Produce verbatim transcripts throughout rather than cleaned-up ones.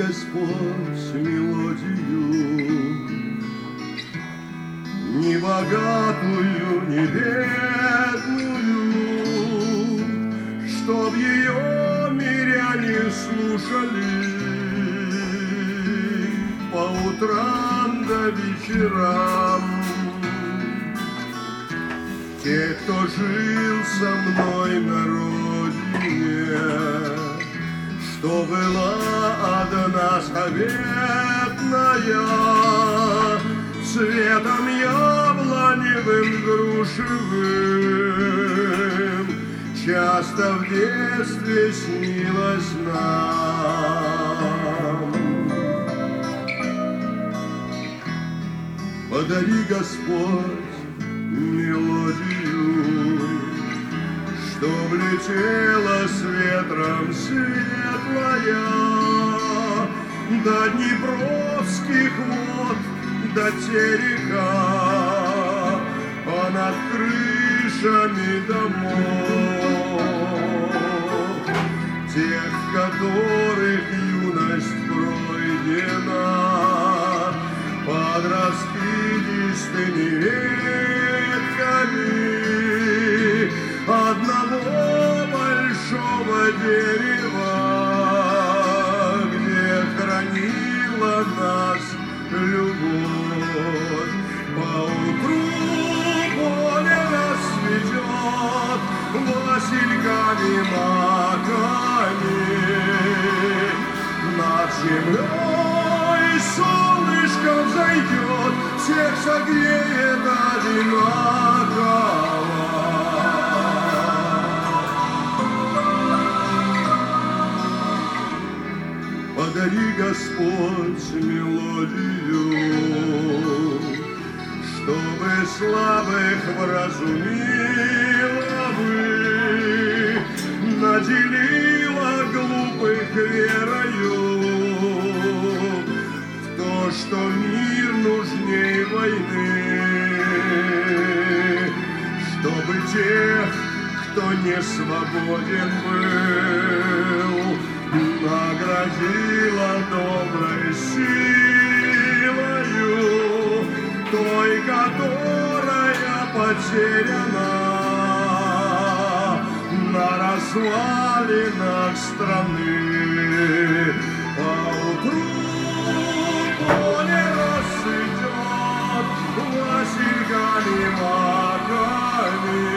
Господь мелодию, ни богатую, ни бедную, чтоб ее миряне слушали по утрам до вечерам. Те, кто жил со мной на родине, что была одна заветная, цветом яблоневым грушевым часто в детстве снилось нам. Подари, Господь, мелодию, чтоб летела с ветром светлая до днепровских вод, до терека, понад крышами домов, тех, в которых юность пройдена под раскидистыми ветками одного большого дерева, где хранила нас любовь. Поутру поле расцветет васильками маками, над землей солнышко взойдет, всех согреет одинаково. Подари, Господь, мелодию, чтобы слабых вразумила бы, наделила глупых верою в то, что мир нужней войны, чтобы тех, кто не свободен был, наградила доброй силою, той, которая потеряна на развалинах страны. Поутру поле расцветет васильками маками,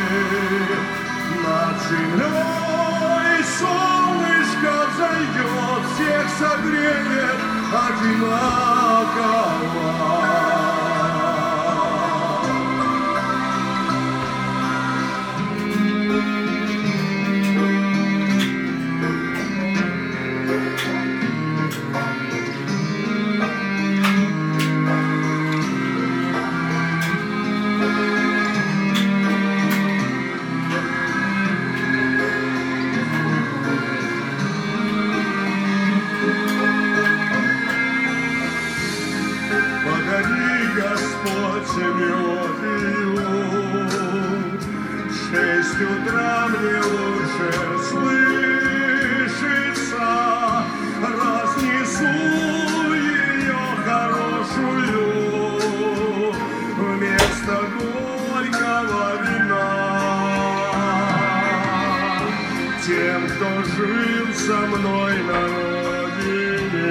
над землей солнышко взойдет, всех согреет одинаково. Мелодию, в шесть утра мне лучше слышится, разнесу ее хорошую вместо горького вина. Тем, кто жил со мной на родине,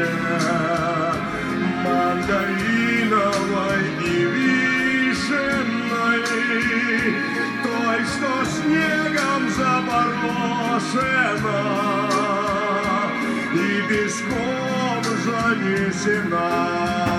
мандариновой и вишенной, той, что снегом запорошена и песком занесена.